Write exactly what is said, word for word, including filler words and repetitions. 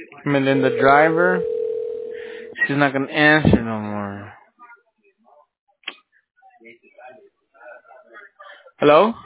Melinda Driver. She's not gonna answer no more. Hello?